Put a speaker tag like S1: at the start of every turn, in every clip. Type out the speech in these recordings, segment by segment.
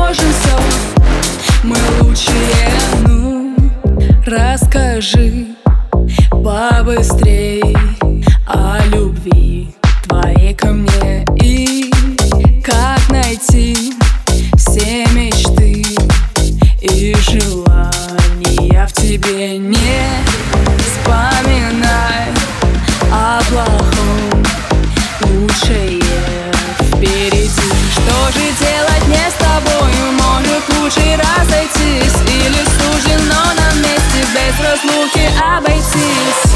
S1: можем все, мы лучшие. Ну, расскажи побыстрей о любви твоей ко мне и как найти все мечты и желания в тебе. Не вспоминай о плохом, лучшее впереди. Что же делать мне с тобою? Может, лучше разойтись, или суждено нам вместе без разлуки обойтись?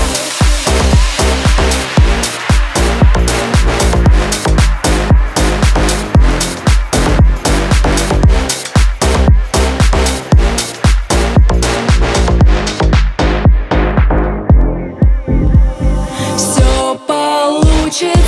S1: Все получится.